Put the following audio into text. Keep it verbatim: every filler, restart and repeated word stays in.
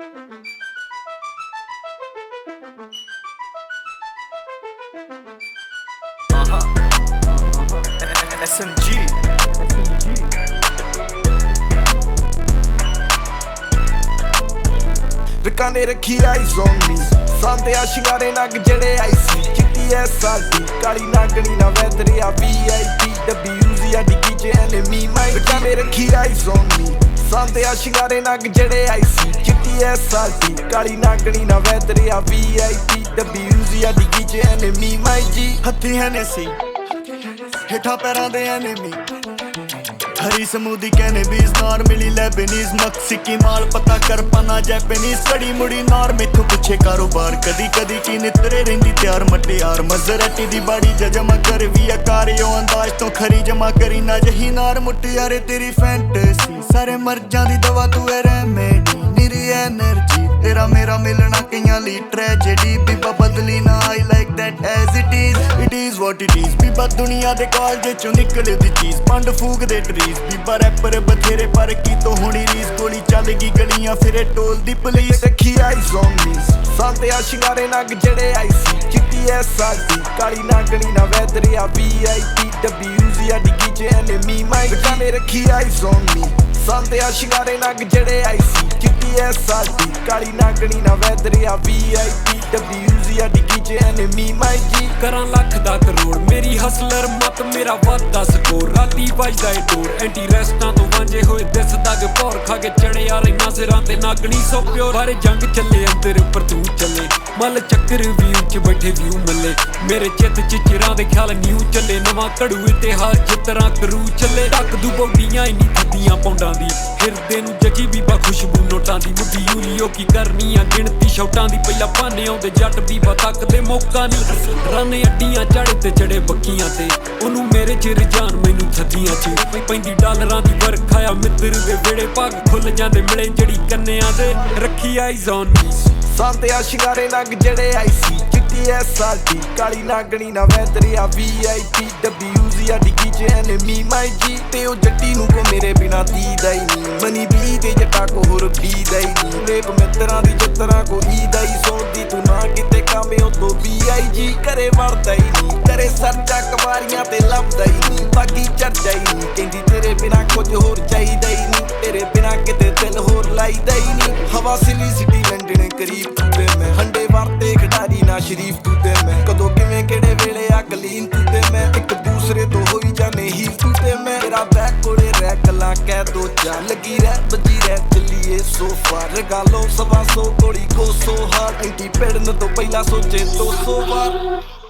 S M G रकां ने रखी eyes on me सांदे आ शिंगारे नग जड़े आई सी चिट्टी ऐ साडी काली नागनी ना वैदरिया वी आई पी डब्ल्यू जी आ डिगी च एनिमी माई रकां ने रखी आईज ऑन मी सांदे आ शिंगारे नग जड़े आई सी चिट्टी ऐ साडी काली नागनी ना वैदरिया वी आई पी डब्ल्यू जी आ डिगी च एनिमी माई जी हत्थी है ने सी हेठा पैरां दे एनिमी हरी समूदी कैनबीज नार मिली लेबनीज मक्सिकी माल पता कर पाना जैपनीज कड़ी मुड़ी नार मेथों पिछे कारोबार कदी कदी की नितरे रहिंदी तैयार मटे यार मजरटी दी बाड़ी जमा कर वी आकार यो अंदाज तो खरी जमा करी ना जही नार मुट्टी यारे तेरी फैंटेसी सारे मर्जां दी दवा तू है रेमेडी निरी एनर्जी तेरा मेरा मिलना कईयां ली ट्रेजेडी बीबा बदली ना I like that as it is it is what it is बीबा दुनिया दे कालजे चों निकले दी चीज पंड फूक दे ट्रीज बीबा रैपर बथेरे पर की तो होनी रीस गोली चल गई गलियां फिरे टोल दी पुलिस रखी आईज ऑन मी सांदे आ शिंगारे नग जड़े आई सी चिट्टी ऐ साडी काली नागनी ना वैदरिया वी आई पी डब्ल्यू जी आ डिगी च एनिमी माई रकां ने रखी आईज ऑन मी सांदे आ शिंगारे नग जड़े आई सी चिट्टी ऐ साडी काली नागनी ना वैदरिया वी आई पी डब्ल्यू जी आ डिगी च एनिमी माई जी करां लख दा करोड़ मेरी हसलर मत मेरा वधदा स्कोर राती वजदा ए डोर एंटी रेस्टां तो वांझे होए दिसदा के भौर खा के चढ़े आ रहीਆਂ सिरां ते नागनी सो प्योर बारे जंग ਚੱਲੇ अंदर पर तू ਚੱਲੇ मल चक्कर व्यू च बैठे व्यू मल्ले मेरे चित च चिरां दे ख्याल न्यू ਚੱਲੇ नवां घड़ू इतिहास जितरा करू ਚੱਲੇ ढक दू बौड़ियां इन्नी थद्दियां पौंडां दी फिरदे नू जगी बीबा खुशबू नोटां दी मुद्दी यूलियो की करनी आ गिणती शौटां दी पहिला भाने आउंदे जट बीबा तक दे मौका नहीं रन अड्डियां चढ़े ते चढ़े बक्कियां ते ओनू मेरे च रजान मैनू थद्दियां च पैंदी डालरां दी वरखा आ मित्र दे वेड़े भाग खुल जांदे मिले जड़ी कन्नियां दे रखी आईज ऑन मी सांदे आ शिंगारे नग जड़े आई सी चिट्टी ऐ साडी काली नागनी ना वैदरिया वी आई पी डब्ल्यू जी आ डिगी च एनिमी माई जी ते ओ जट्टी नू को मेरे बिना दीदा ही नहीं मनी बी ते जट्टा को होर बीदा ही नहीं लेप मित्रां दी जतरा को ईदा ही सोदी तू ना किते कामे ओ तो वी आई जी करे वड़दा ही नहीं करे सरचा कवारियां ते लभदा ही नहीं बाकी चर्चा ही नहीं कहंदी तेरे बिना कुछ होर चाहीदा ही नहीं तेरे बिना किते दिल होर लाईदा ही नहीं हवा सिली सिटी लंडन करीब तू ते मैं हंडे वरते खिडारी ना शरीफ तू ते मैं कदों किवें केड़े वेले आ गलीन तू ते मैं एक दूसरे तो होई जाने ही तू ते मैं तेरा बैक कोले रह गल्लां कह दो जा लगी रह बजी रह चलिए सोफा रगालो सवा सौ कोड़ी को सो हार एंटी पेड़न तो पहला सोचे दो सौ बार